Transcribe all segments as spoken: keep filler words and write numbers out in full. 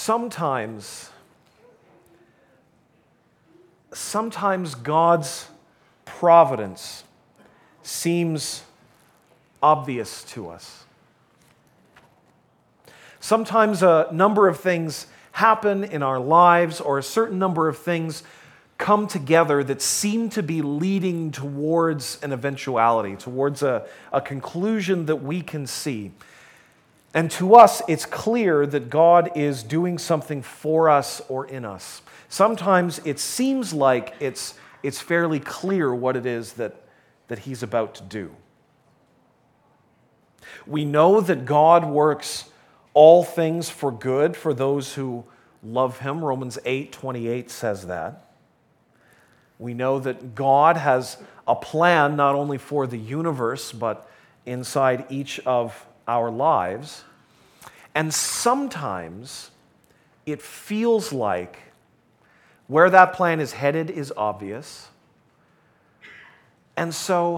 sometimes, sometimes God's providence seems obvious to us. Sometimes a number of things happen in our lives, or a certain number of things come together that seem to be leading towards an eventuality, towards a, a conclusion that we can see. And to us, it's clear that God is doing something for us or in us. Sometimes it seems like it's, it's fairly clear what it is that, that He's about to do. We know that God works all things for good for those who love Him. Romans eight twenty-eight says that. We know that God has a plan not only for the universe, but inside each of our lives. And sometimes it feels like where that plan is headed is obvious. And so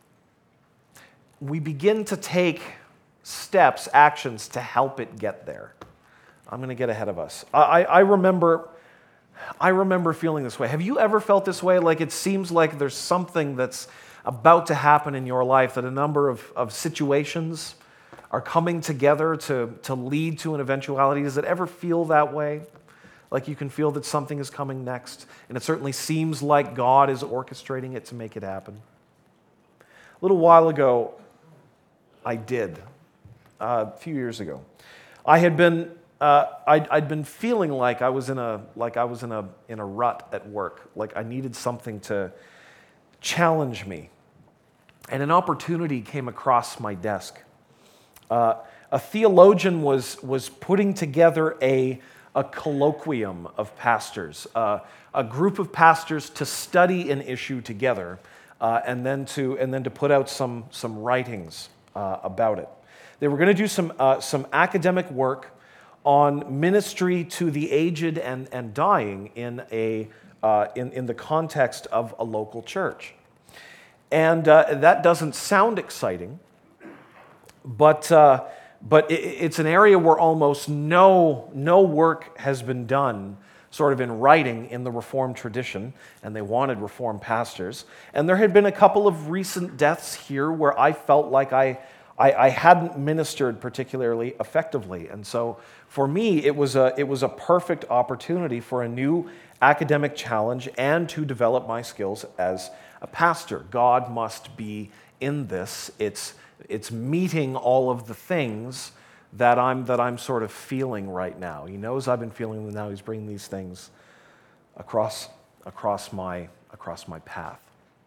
we begin to take steps, actions to help it get there. I'm going to get ahead of us. I, I remember, I remember feeling this way. Have you ever felt this way? Like it seems like there's something that's about to happen in your life, that a number of, of situations are coming together to, to lead to an eventuality. Does it ever feel that way? Like you can feel that something is coming next, and it certainly seems like God is orchestrating it to make it happen. A little while ago, I did. Uh, a few years ago, I had been uh, I'd, I'd been feeling like I was in a like I was in a in a rut at work. Like I needed something to challenge me, and an opportunity came across my desk. Uh, a theologian was was putting together a a colloquium of pastors, uh, a group of pastors to study an issue together, uh, and then to and then to put out some some writings uh, about it. They were going to do some uh, some academic work on ministry to the aged and, and dying in a uh, in in the context of a local church, and uh, that doesn't sound exciting, but uh, but it, it's an area where almost no no work has been done, sort of in writing in the Reformed tradition, and they wanted Reformed pastors, and there had been a couple of recent deaths here where I felt like I. I, I hadn't ministered particularly effectively. And so for me, it was a, it was a perfect opportunity for a new academic challenge and to develop my skills as a pastor. God must be in this. It's, it's meeting all of the things that I'm, that I'm sort of feeling right now. He knows I've been feeling them now. He's bringing these things across, across, my, across my path.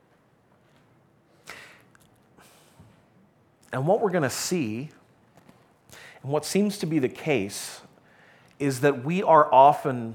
And what we're going to see, and what seems to be the case, is that we are often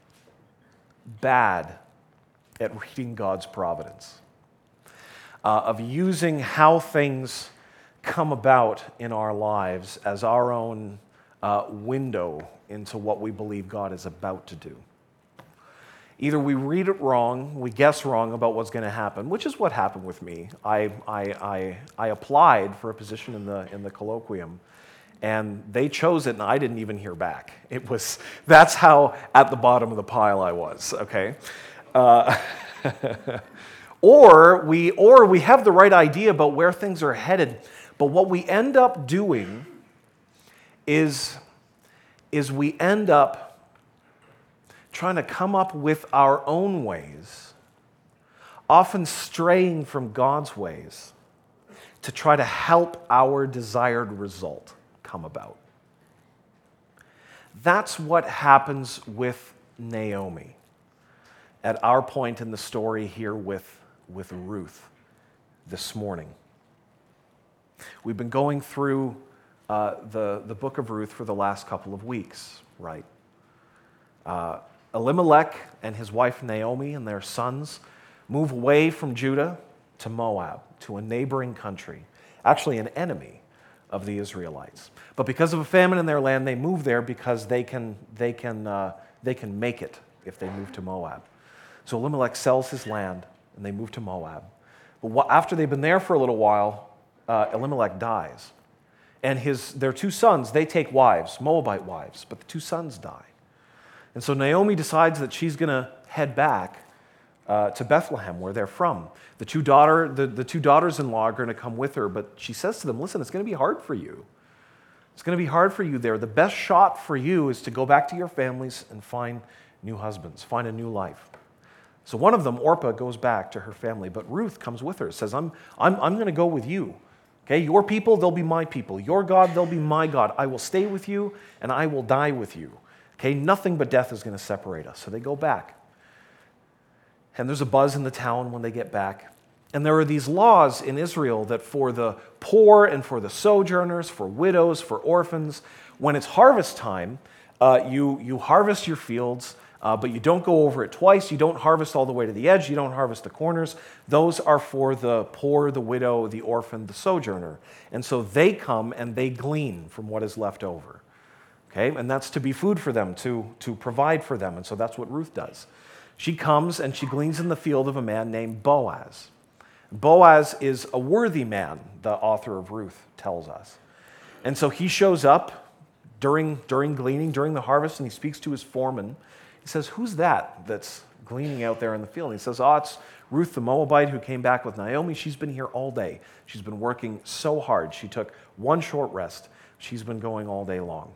bad at reading God's providence, uh, of using how things come about in our lives as our own uh, window into what we believe God is about to do. Either we read it wrong, we guess wrong about what's going to happen, which is what happened with me. I, I, I, I applied for a position in the, in the colloquium, and they chose it, and I didn't even hear back. It was, that's how at the bottom of the pile I was, okay? Uh, or, we, or we have the right idea about where things are headed, but what we end up doing is, is we end up trying to come up with our own ways, often straying from God's ways to try to help our desired result come about. That's what happens with Naomi at our point in the story here with, with Ruth this morning. We've been going through uh, the, the book of Ruth for the last couple of weeks, right? Uh, Elimelech and his wife Naomi and their sons move away from Judah to Moab, to a neighboring country, actually an enemy of the Israelites. But because of a famine in their land, they move there because they can, they can, uh, they can make it if they move to Moab. So Elimelech sells his land and they move to Moab. But after they've been there for a little while, uh, Elimelech dies. And his, their two sons, they take wives, Moabite wives, but the two sons die. And so Naomi decides that she's going to head back uh, to Bethlehem, where they're from. The two, daughter, the, the two daughters-in-law are going to come with her, but she says to them, listen, it's going to be hard for you. It's going to be hard for you there. The best shot for you is to go back to your families and find new husbands, find a new life. So one of them, Orpah, goes back to her family, but Ruth comes with her, says, I'm, I'm, I'm going to go with you. Okay, your people, they'll be my people. Your God, they'll be my God. I will stay with you, and I will die with you. Okay, nothing but death is going to separate us. So they go back. And there's a buzz in the town when they get back. And there are these laws in Israel that for the poor and for the sojourners, for widows, for orphans, when it's harvest time, uh, you, you harvest your fields, Uh, but you don't go over it twice. You don't harvest all the way to the edge. You don't harvest the corners. Those are for the poor, the widow, the orphan, the sojourner. And so they come and they glean from what is left over. Okay? And that's to be food for them, to, to provide for them. And so that's what Ruth does. She comes and she gleans in the field of a man named Boaz. Boaz is a worthy man, the author of Ruth tells us. And so he shows up during, during gleaning, during the harvest, and he speaks to his foreman. He says, who's that that's gleaning out there in the field? And he says, oh, it's Ruth the Moabite who came back with Naomi. She's been here all day. She's been working so hard. She took one short rest. She's been going all day long.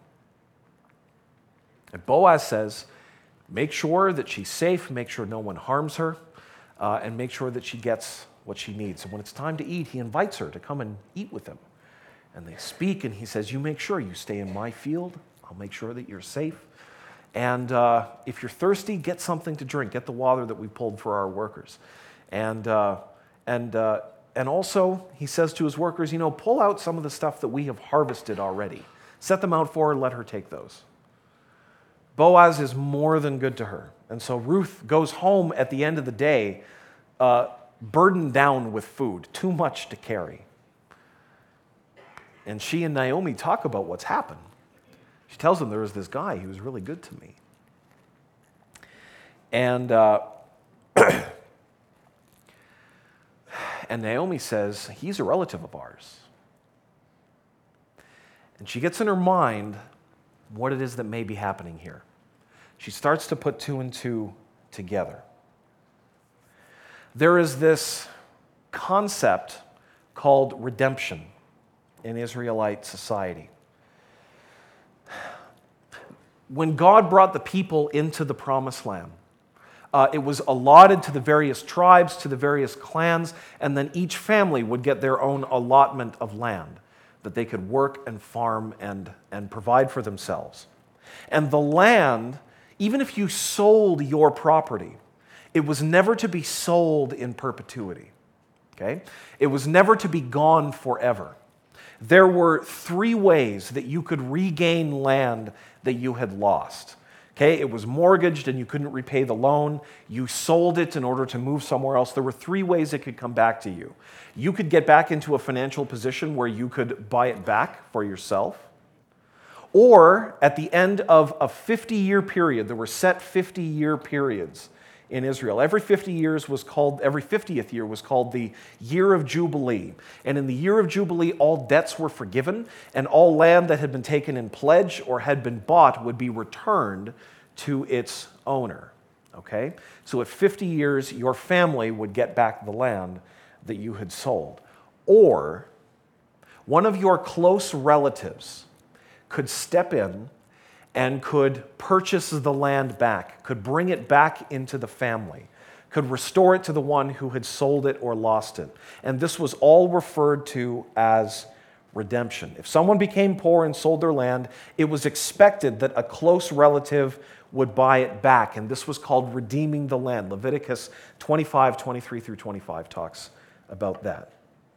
And Boaz says, make sure that she's safe, make sure no one harms her, uh, and make sure that she gets what she needs. And when it's time to eat, he invites her to come and eat with him. And they speak, and he says, you make sure you stay in my field. I'll make sure that you're safe. And uh, if you're thirsty, get something to drink. Get the water that we pulled for our workers. And, uh, and, uh, and also, he says to his workers, you know, pull out some of the stuff that we have harvested already. Set them out for her, let her take those. Boaz is more than good to her. And so Ruth goes home at the end of the day, uh, burdened down with food, too much to carry. And she and Naomi talk about what's happened. She tells them there was this guy who was really good to me. And, uh, and Naomi says, he's a relative of ours. And she gets in her mind what it is that may be happening here. She starts to put two and two together. There is this concept called redemption in Israelite society. When God brought the people into the promised land, uh, it was allotted to the various tribes, to the various clans, and then each family would get their own allotment of land that they could work and farm and, and provide for themselves. And the land, even if you sold your property, it was never to be sold in perpetuity. Okay? It was never to be gone forever. There were three ways that you could regain land that you had lost. Okay, it was mortgaged and you couldn't repay the loan. You sold it in order to move somewhere else. There were three ways it could come back to you. You could get back into a financial position where you could buy it back for yourself. Or at the end of a fifty-year period, there were set fifty-year periods in Israel. Every fifty years was called, every fiftieth year was called the year of Jubilee. And in the year of Jubilee, all debts were forgiven, and all land that had been taken in pledge or had been bought would be returned to its owner. Okay? So at fifty years, your family would get back the land that you had sold. Or one of your close relatives could step in and could purchase the land back, could bring it back into the family, could restore it to the one who had sold it or lost it. And this was all referred to as redemption. If someone became poor and sold their land, it was expected that a close relative would buy it back, and this was called redeeming the land. Leviticus twenty-five, twenty-three through twenty-five talks about that.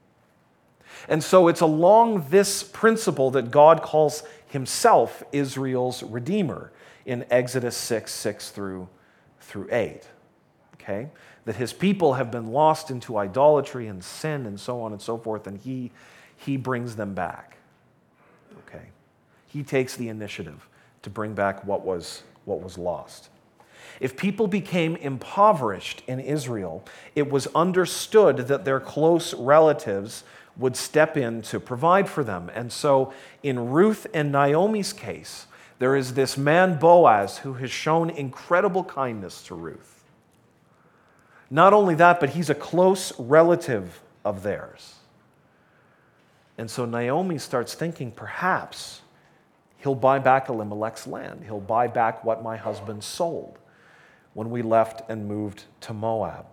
And so it's along this principle that God calls himself Israel's Redeemer in Exodus six, six through, through eight. Okay? That his people have been lost into idolatry and sin and so on and so forth, and he, he brings them back. Okay? He takes the initiative to bring back what was, what was lost. If people became impoverished in Israel, it was understood that their close relatives would step in to provide for them. And so in Ruth and Naomi's case, there is this man Boaz who has shown incredible kindness to Ruth. Not only that, but he's a close relative of theirs. And so Naomi starts thinking, perhaps he'll buy back Elimelech's land. He'll buy back what my husband sold when we left and moved to Moab.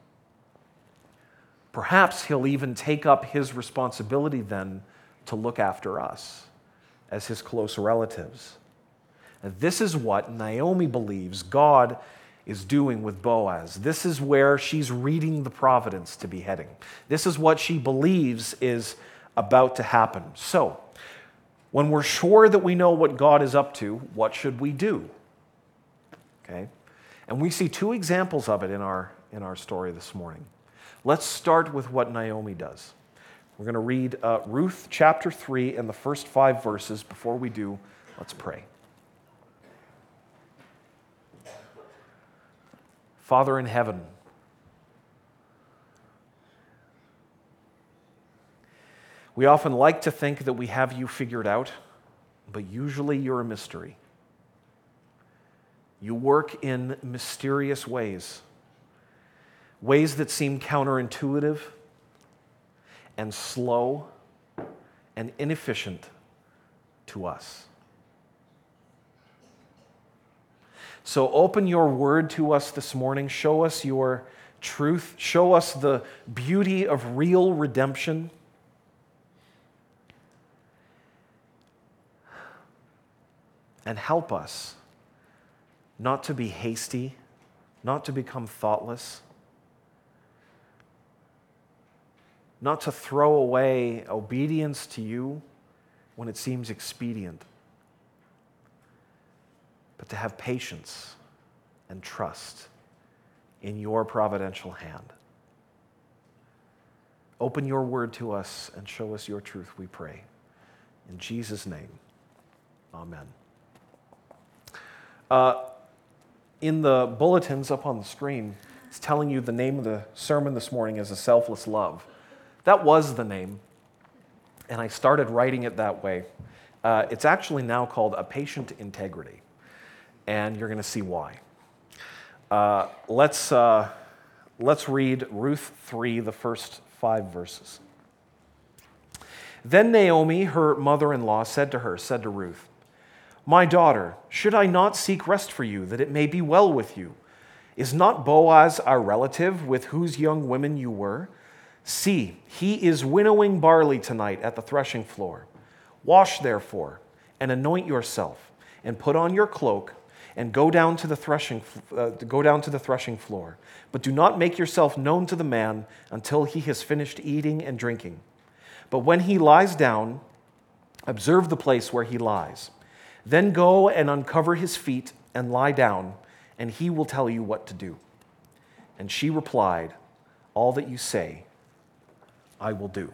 Perhaps he'll even take up his responsibility then to look after us as his close relatives. And this is what Naomi believes God is doing with Boaz. This is where she's reading the providence to be heading. This is what she believes is about to happen. So, when we're sure that we know what God is up to, what should we do? Okay? And we see two examples of it in our, in our story this morning. Let's start with what Naomi does. We're going to read uh, Ruth chapter three and the first five verses. Before we do, let's pray. Father in heaven, we often like to think that we have you figured out, but usually you're a mystery. You work in mysterious ways, ways that seem counterintuitive and slow and inefficient to us. So open your word to us this morning. Show us your truth. Show us the beauty of real redemption. And help us not to be hasty, not to become thoughtless, not to throw away obedience to you when it seems expedient, but to have patience and trust in your providential hand. Open your word to us and show us your truth, we pray. In Jesus' name, amen. Uh, in the bulletins up on the screen, it's telling you the name of the sermon this morning is A Selfless Love. That was the name, and I started writing it that way. Uh, it's actually now called A Patient Integrity, and you're going to see why. Uh, let's, uh, let's read Ruth three, the first five verses. Then Naomi, her mother-in-law, said to her, said to Ruth, "My daughter, should I not seek rest for you, that it may be well with you? Is not Boaz our relative, with whose young women you were? See, he is winnowing barley tonight at the threshing floor. Wash, therefore, and anoint yourself, and put on your cloak, and go down to the threshing, uh, go down to the threshing floor. But do not make yourself known to the man until he has finished eating and drinking. But when he lies down, observe the place where he lies. Then go and uncover his feet and lie down, and he will tell you what to do." And she replied, "All that you say, I will do."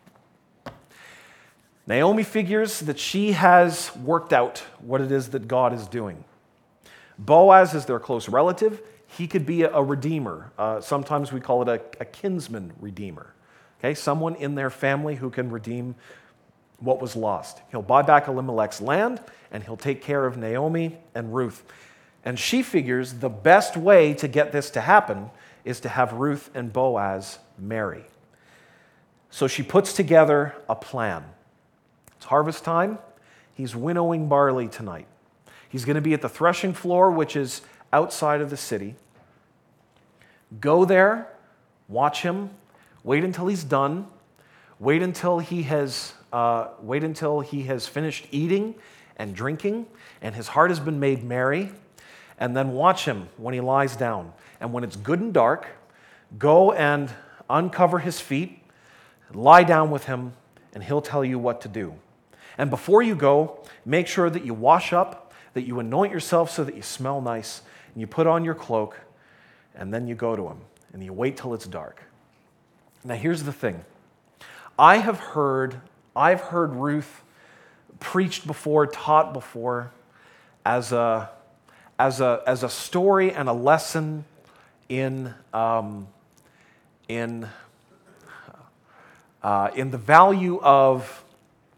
Naomi figures that she has worked out what it is that God is doing. Boaz is their close relative. He could be a redeemer. Uh, sometimes we call it a, a kinsman redeemer. Okay, someone in their family who can redeem what was lost. He'll buy back Elimelech's land, and he'll take care of Naomi and Ruth. And she figures the best way to get this to happen is to have Ruth and Boaz marry. So she puts together a plan. It's harvest time. He's winnowing barley tonight. He's going to be at the threshing floor, which is outside of the city. Go there, watch him, wait until he's done, wait until he has uh, wait until he has finished eating and drinking, and his heart has been made merry, and then watch him when he lies down. And when it's good and dark, go and uncover his feet, lie down with him, and he'll tell you what to do. And before you go, make sure that you wash up, that you anoint yourself so that you smell nice, and you put on your cloak, and then you go to him, and you wait till it's dark. Now here's the thing. I have heard, I've heard Ruth preached before, taught before, as a, as a, as a story and a lesson in, um, in, uh, in the value of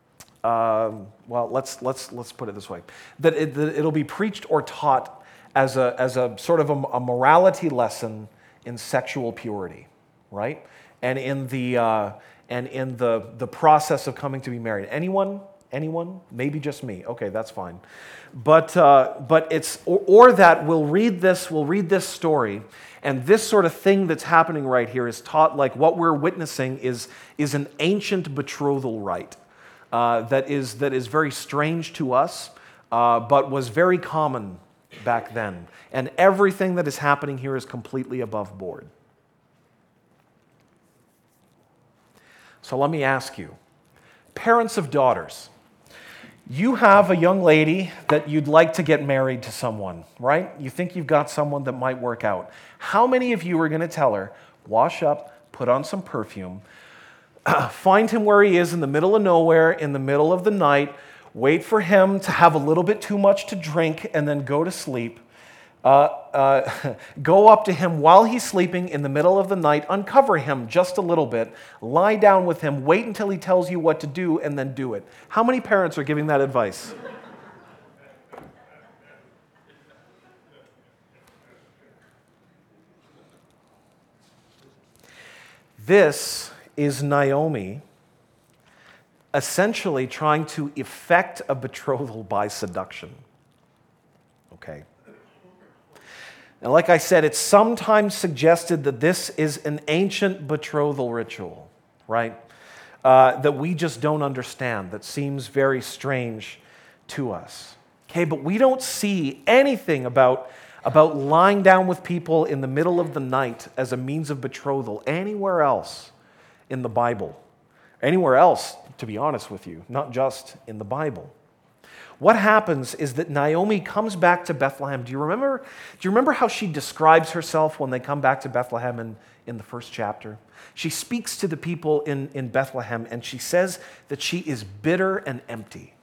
um, well, let's, let's, let's put it this way, that, it, that it'll be preached or taught as a, as a sort of a, a morality lesson in sexual purity, right? And in the, uh, and in the, the process of coming to be married. Anyone? Anyone? Maybe just me. Okay, that's fine. But, uh, but it's, or, or that we'll read this, we'll read this story, and this sort of thing that's happening right here is taught like what we're witnessing is, is an ancient betrothal rite uh, that is, that is very strange to us, uh, but was very common back then. And everything that is happening here is completely above board. So let me ask you, parents of daughters, you have a young lady that you'd like to get married to someone, right? You think you've got someone that might work out. How many of you are going to tell her, wash up, put on some perfume, uh, find him where he is in the middle of nowhere, in the middle of the night, wait for him to have a little bit too much to drink, and then go to sleep, uh, uh, go up to him while he's sleeping in the middle of the night, uncover him just a little bit, lie down with him, wait until he tells you what to do, and then do it? How many parents are giving that advice? This is Naomi essentially trying to effect a betrothal by seduction. Okay. Now, like I said, it's sometimes suggested that this is an ancient betrothal ritual, right? Uh, that we just don't understand, that seems very strange to us. Okay, but we don't see anything about, about lying down with people in the middle of the night as a means of betrothal anywhere else in the Bible. Anywhere else, to be honest with you, not just in the Bible. What happens is that Naomi comes back to Bethlehem. Do you remember, do you remember how she describes herself when they come back to Bethlehem in, in the first chapter? She speaks to the people in, in Bethlehem, and she says that she is bitter and empty.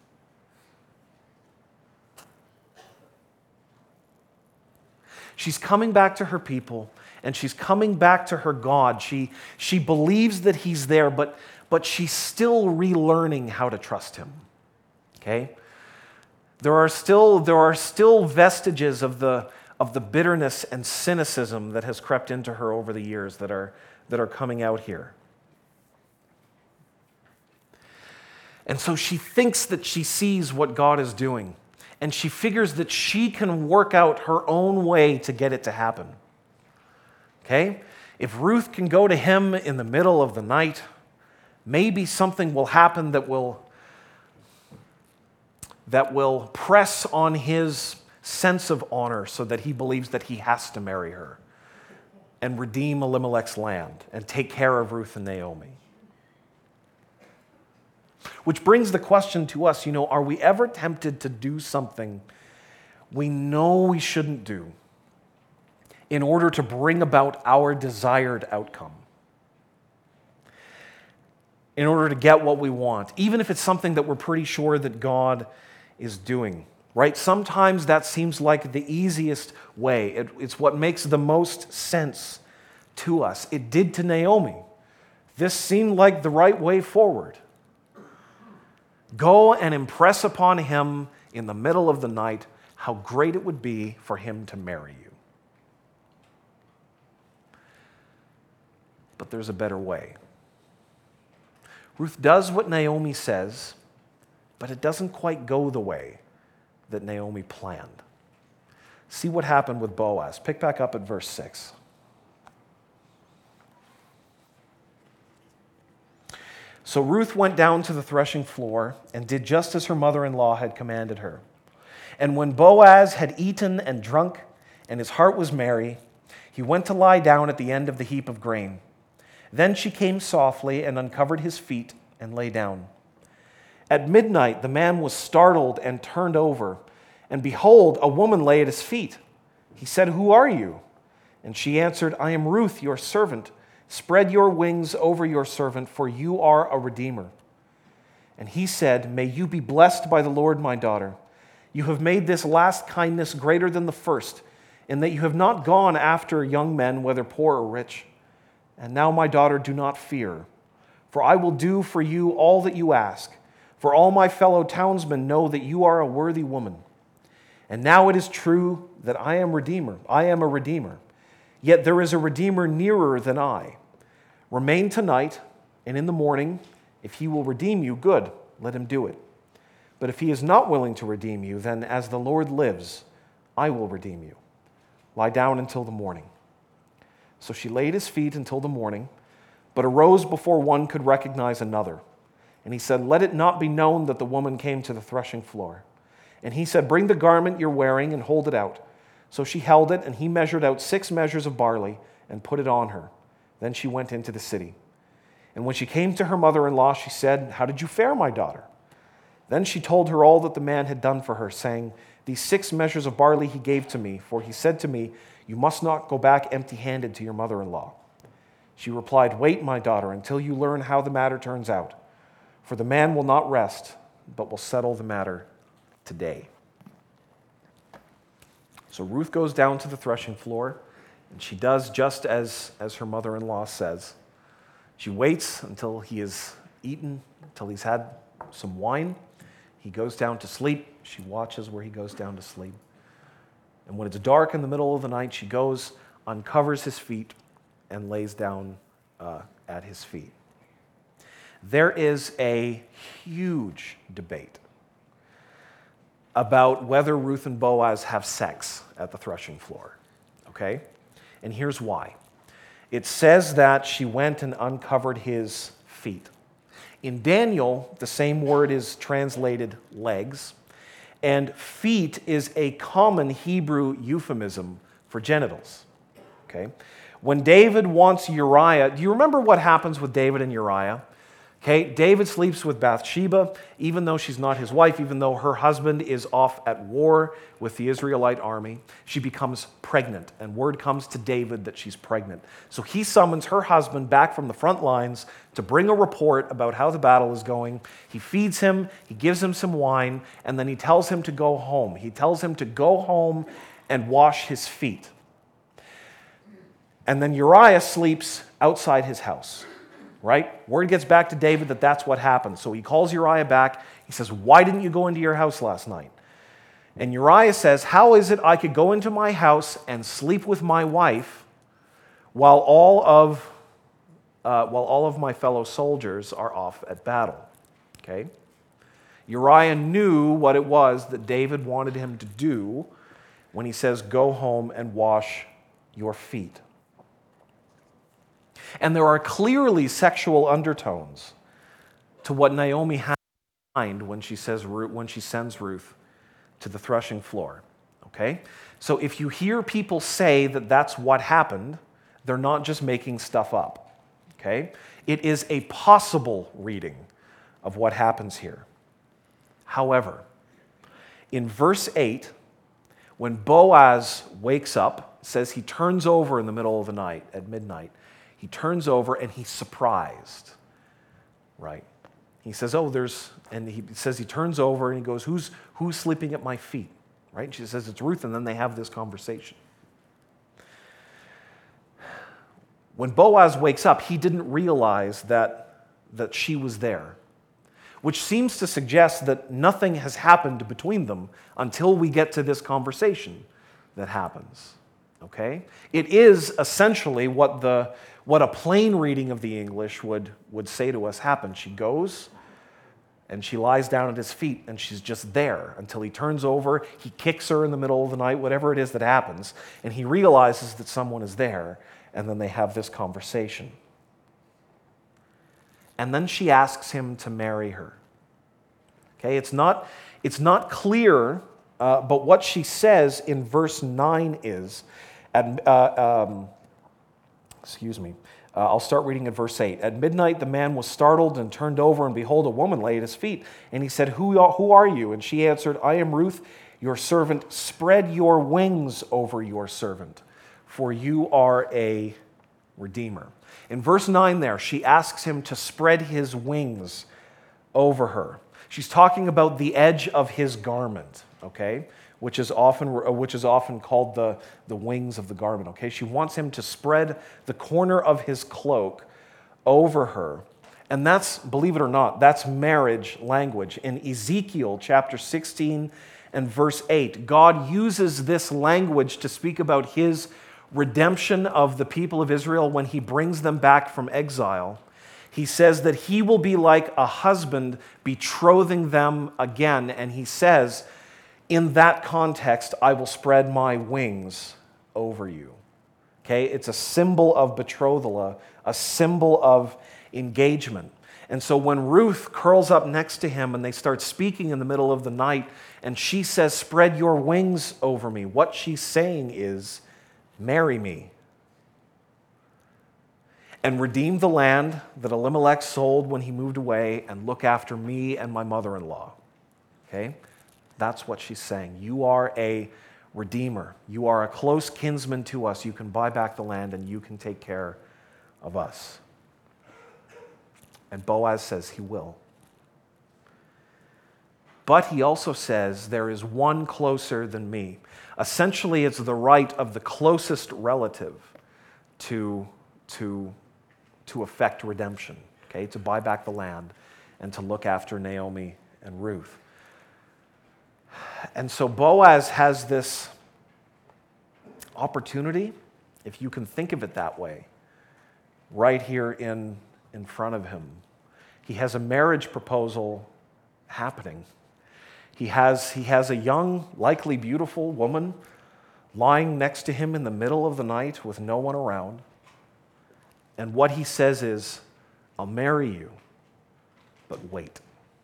She's coming back to her people, and she's coming back to her God. She, she believes that he's there, but, but she's still relearning how to trust him. Okay? There are still, there are still vestiges of the, of the bitterness and cynicism that has crept into her over the years that are, that are coming out here. And so she thinks that she sees what God is doing, and she figures that she can work out her own way to get it to happen. Okay? If Ruth can go to him in the middle of the night, maybe something will happen that will that will press on his sense of honor so that he believes that he has to marry her and redeem Elimelech's land and take care of Ruth and Naomi. Which brings the question to us, you know, are we ever tempted to do something we know we shouldn't do in order to bring about our desired outcome? In order to get what we want, even if it's something that we're pretty sure that God is doing, right? Sometimes that seems like the easiest way. It, it's what makes the most sense to us. It did to Naomi. This seemed like the right way forward. Go and impress upon him in the middle of the night how great it would be for him to marry you. But there's a better way. Ruth does what Naomi says, but it doesn't quite go the way that Naomi planned. See what happened with Boaz. Pick back up at verse six. So Ruth went down to the threshing floor and did just as her mother-in-law had commanded her. And when Boaz had eaten and drunk, and his heart was merry, he went to lie down at the end of the heap of grain. Then she came softly and uncovered his feet and lay down. At midnight, the man was startled and turned over, and behold, a woman lay at his feet. He said, "Who are you?" And she answered, "I am Ruth, your servant. Spread your wings over your servant, for you are a redeemer." And he said, "May you be blessed by the Lord, my daughter. You have made this last kindness greater than the first, in that you have not gone after young men, whether poor or rich. And now, my daughter, do not fear, for I will do for you all that you ask. For all my fellow townsmen know that you are a worthy woman. And now it is true that I am redeemer. I am a redeemer. Yet there is a redeemer nearer than I. Remain tonight, and in the morning, if he will redeem you, good, let him do it. But if he is not willing to redeem you, then as the Lord lives, I will redeem you. Lie down until the morning. So she laid his feet until the morning, but arose before one could recognize another. And he said, let it not be known that the woman came to the threshing floor. And he said, bring the garment you're wearing and hold it out. So she held it, and he measured out six measures of barley and put it on her. Then she went into the city. And when she came to her mother-in-law, she said, how did you fare, my daughter? Then she told her all that the man had done for her, saying, these six measures of barley he gave to me, for he said to me, you must not go back empty-handed to your mother-in-law. She replied, wait, my daughter, until you learn how the matter turns out. For the man will not rest, but will settle the matter today. So Ruth goes down to the threshing floor, and she does just as, as her mother-in-law says. She waits until he has eaten, until he's had some wine. He goes down to sleep. She watches where he goes down to sleep. And when it's dark in the middle of the night, she goes, uncovers his feet, and lays down uh, at his feet. There is a huge debate about whether Ruth and Boaz have sex at the threshing floor, okay? And here's why. It says that she went and uncovered his feet. In Daniel, the same word is translated legs, and feet is a common Hebrew euphemism for genitals, okay? When David wants Uriah, do you remember what happens with David and Uriah? Okay, David sleeps with Bathsheba, even though she's not his wife, even though her husband is off at war with the Israelite army. She becomes pregnant, and word comes to David that she's pregnant. So he summons her husband back from the front lines to bring a report about how the battle is going. He feeds him, he gives him some wine, and then he tells him to go home. He tells him to go home and wash his feet. And then Uriah sleeps outside his house. Right? Word gets back to David that that's what happened. So he calls Uriah back. He says, why didn't you go into your house last night? And Uriah says, how is it I could go into my house and sleep with my wife while all of, uh, while all of my fellow soldiers are off at battle? Okay? Uriah knew what it was that David wanted him to do when he says, go home and wash your feet. And there are clearly sexual undertones to what Naomi has in mind when she says when she sends Ruth to the threshing floor. Okay? So if you hear people say that that's what happened, they're not just making stuff up. Okay? It is a possible reading of what happens here. However, in verse eight, when Boaz wakes up, it says he turns over in the middle of the night, at midnight. He turns over and he's surprised, right? He says, oh, there's, and he says he turns over and he goes, who's, who's sleeping at my feet, right? And she says, it's Ruth, and then they have this conversation. When Boaz wakes up, he didn't realize that, that she was there, which seems to suggest that nothing has happened between them until we get to this conversation that happens, okay? It is essentially what the what a plain reading of the English would, would say to us happened. She goes and she lies down at his feet and she's just there until he turns over, he kicks her in the middle of the night, whatever it is that happens, and he realizes that someone is there, and then they have this conversation. And then she asks him to marry her. Okay, it's not, it's not clear, uh, but what she says in verse nine is, at, uh, um, excuse me, uh, I'll start reading at verse eight. At midnight the man was startled and turned over, and behold, a woman lay at his feet. And he said, who, who are you? And she answered, I am Ruth, your servant. Spread your wings over your servant, for you are a redeemer. In verse nine there, she asks him to spread his wings over her. She's talking about the edge of his garment, okay, which is often which is often called the, the wings of the garment, okay? She wants him to spread the corner of his cloak over her, And that's, believe it or not, that's marriage language. In Ezekiel chapter sixteen and verse eight, God uses this language to speak about his redemption of the people of Israel when he brings them back from exile. He says that he will be like a husband betrothing them again. And he says, in that context, I will spread my wings over you. Okay, it's a symbol of betrothal, a symbol of engagement. And so when Ruth curls up next to him and they start speaking in the middle of the night, and she says, spread your wings over me, what she's saying is, marry me. And redeem the land that Elimelech sold when he moved away, and look after me and my mother-in-law. Okay? That's what she's saying. You are a redeemer. You are a close kinsman to us. You can buy back the land and you can take care of us. And Boaz says he will. But he also says there is one closer than me. Essentially, it's the right of the closest relative to, to, to effect redemption, okay, to buy back the land and to look after Naomi and Ruth. And so Boaz has this opportunity, if you can think of it that way, right here in, in front of him. He has a marriage proposal happening. He has, he has a young, likely beautiful woman lying next to him in the middle of the night with no one around. And what he says is, I'll marry you, but wait.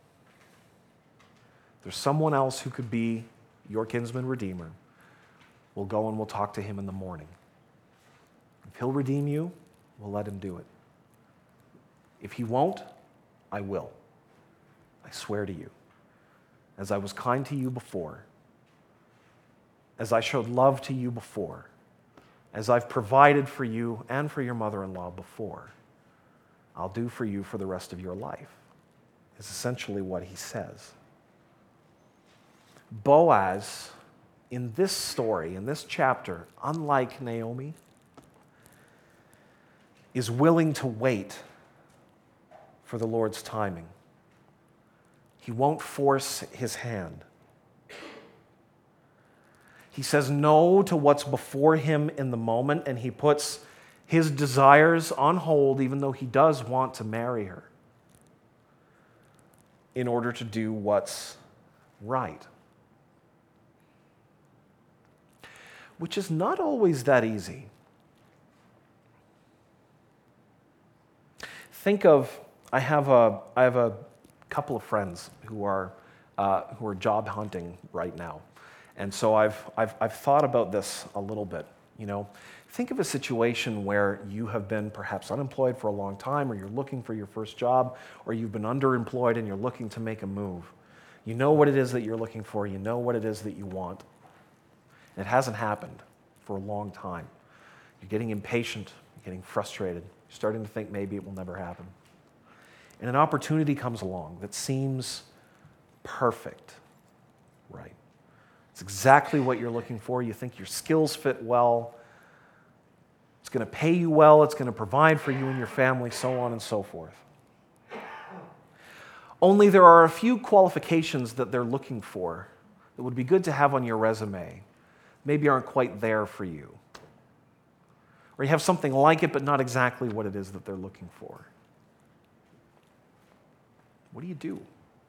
There's someone else who could be your kinsman redeemer. We'll go and we'll talk to him in the morning. If he'll redeem you, we'll let him do it. If he won't, I will. I swear to you. As I was kind to you before, as I showed love to you before, as I've provided for you and for your mother-in-law before, I'll do for you for the rest of your life, is essentially what he says. Boaz, in this story, in this chapter, unlike Naomi, is willing to wait for the Lord's timing. He won't force his hand. He says no to what's before him in the moment, and he puts his desires on hold, even though he does want to marry her, in order to do what's right. Which is not always that easy. Think of, I have a, I have a couple of friends who are, uh, who are job hunting right now. And so I've, I've, I've thought about this a little bit. You know, think of a situation where you have been perhaps unemployed for a long time, or you're looking for your first job, or you've been underemployed and you're looking to make a move. You know what it is that you're looking for. You know what it is that you want. It hasn't happened for a long time. You're getting impatient, you're getting frustrated, you're starting to think maybe it will never happen. And an opportunity comes along that seems perfect, right? It's exactly what you're looking for. You think your skills fit well. It's going to pay you well. It's going to provide for you and your family, so on and so forth. Only there are a few qualifications that they're looking for that would be good to have on your resume. Maybe aren't quite there for you. Or you have something like it, but not exactly what it is that they're looking for. What do you do?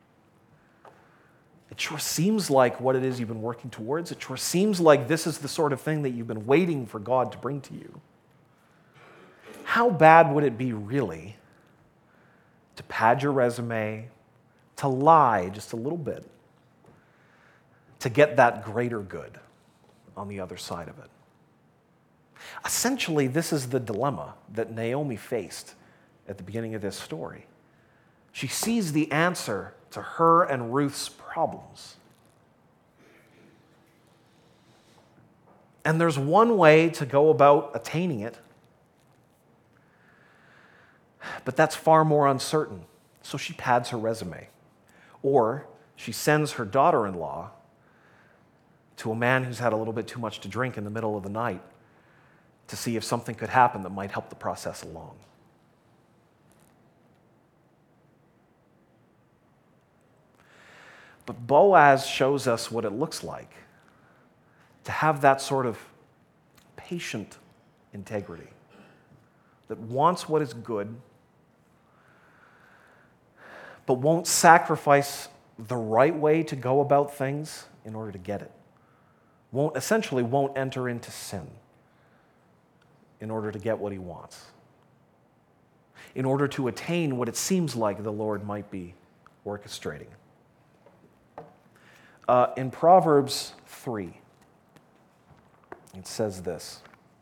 It sure seems like what it is you've been working towards. It sure seems like this is the sort of thing that you've been waiting for God to bring to you. How bad would it be really to pad your resume, to lie just a little bit, to get that greater good on the other side of it? Essentially, this is the dilemma that Naomi faced at the beginning of this story. She sees the answer to her and Ruth's problems. And there's one way to go about attaining it, but that's far more uncertain. So she pads her resume. Or she sends her daughter-in-law to a man who's had a little bit too much to drink in the middle of the night to see if something could happen that might help the process along. But Boaz shows us what it looks like to have that sort of patient integrity that wants what is good, but won't sacrifice the right way to go about things in order to get it. Won't, essentially won't enter into sin in order to get what he wants, in order to attain what it seems like the Lord might be orchestrating. Uh, in Proverbs three, it says this.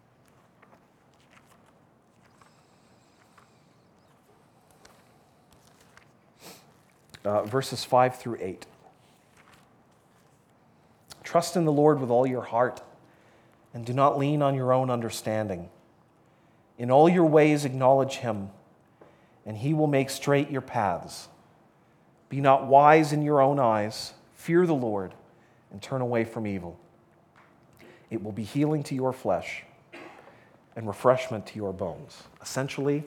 Uh, verses five through eight. Trust in the Lord with all your heart, and do not lean on your own understanding. In all your ways acknowledge him, and he will make straight your paths. Be not wise in your own eyes. Fear the Lord, and turn away from evil. It will be healing to your flesh and refreshment to your bones. Essentially,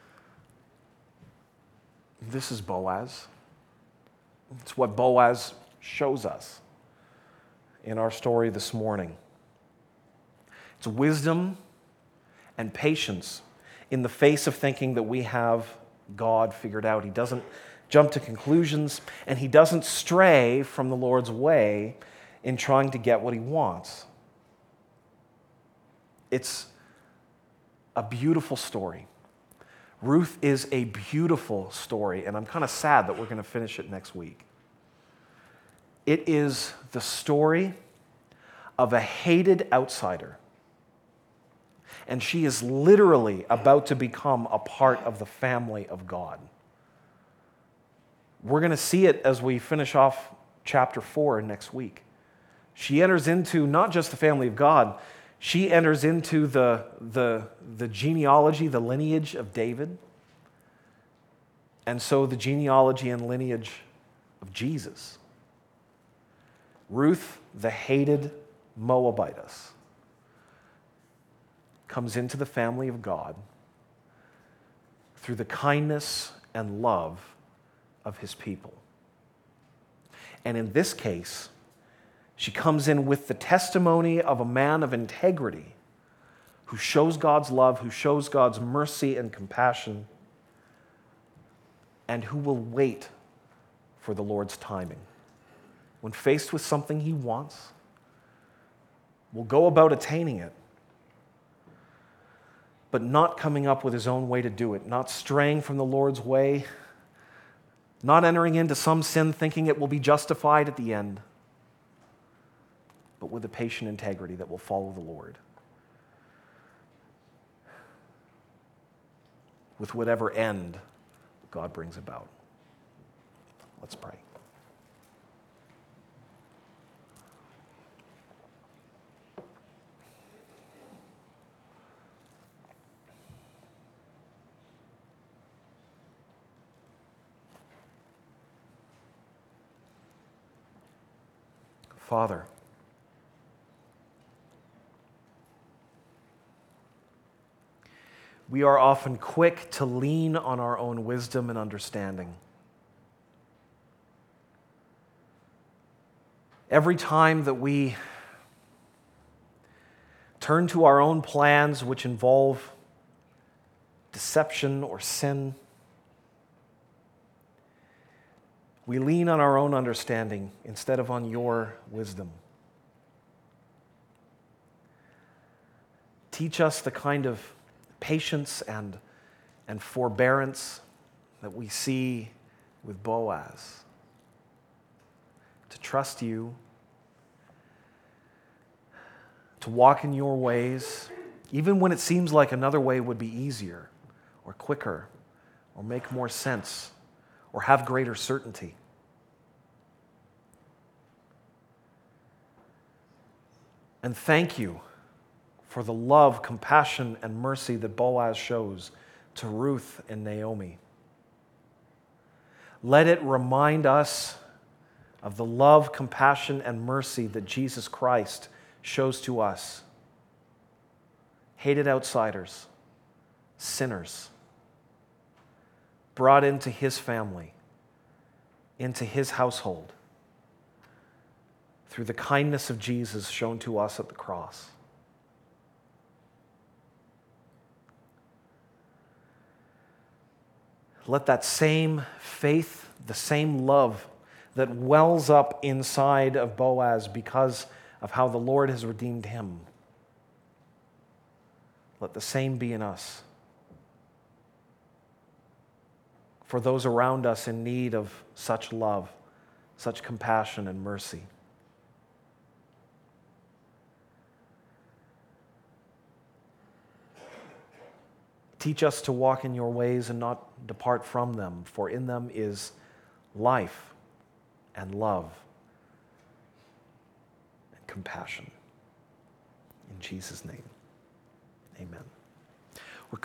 this is Boaz. It's what Boaz shows us in our story this morning. It's wisdom and patience in the face of thinking that we have God figured out. He doesn't jump to conclusions, and he doesn't stray from the Lord's way in trying to get what he wants. It's a beautiful story. Ruth is a beautiful story, and I'm kind of sad that we're going to finish it next week. It is the story of a hated outsider, and she is literally about to become a part of the family of God. We're going to see it as we finish off chapter four next week. She enters into not just the family of God, she enters into the, the, the genealogy, the lineage of David, and so the genealogy and lineage of Jesus. Ruth, the hated Moabitess, comes into the family of God through the kindness and love of his people. And in this case, she comes in with the testimony of a man of integrity who shows God's love, who shows God's mercy and compassion, and who will wait for the Lord's timing. When faced with something he wants, will go about attaining it, but not coming up with his own way to do it, not straying from the Lord's way, not entering into some sin thinking it will be justified at the end, but with a patient integrity that will follow the Lord. With whatever end God brings about. Let's pray. Father, we are often quick to lean on our own wisdom and understanding. Every time that we turn to our own plans which involve deception or sin, we lean on our own understanding instead of on your wisdom. Teach us the kind of patience and, and forbearance that we see with Boaz. To trust you, to walk in your ways, even when it seems like another way would be easier or quicker or make more sense or have greater certainty. And thank you for the love, compassion, and mercy that Boaz shows to Ruth and Naomi. Let it remind us of the love, compassion, and mercy that Jesus Christ shows to us. Hated outsiders, sinners, brought into his family, into his household, through the kindness of Jesus shown to us at the cross. Let that same faith, the same love that wells up inside of Boaz because of how the Lord has redeemed him, let the same be in us. For those around us in need of such love, such compassion and mercy. Teach us to walk in your ways and not depart from them, for in them is life and love and compassion. In Jesus' name, amen.